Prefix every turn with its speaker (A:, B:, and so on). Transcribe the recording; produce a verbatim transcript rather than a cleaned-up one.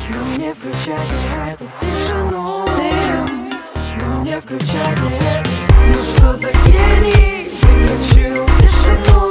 A: Ну не включайте эту тишину, ну не включайте эту. Ну что за гений выключил тишину?